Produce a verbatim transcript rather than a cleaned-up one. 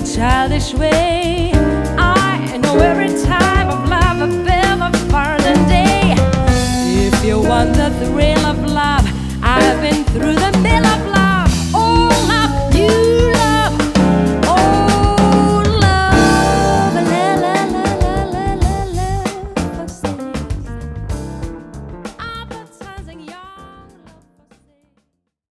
childish way. I know every time of love a bill of far than day. If you want the thrill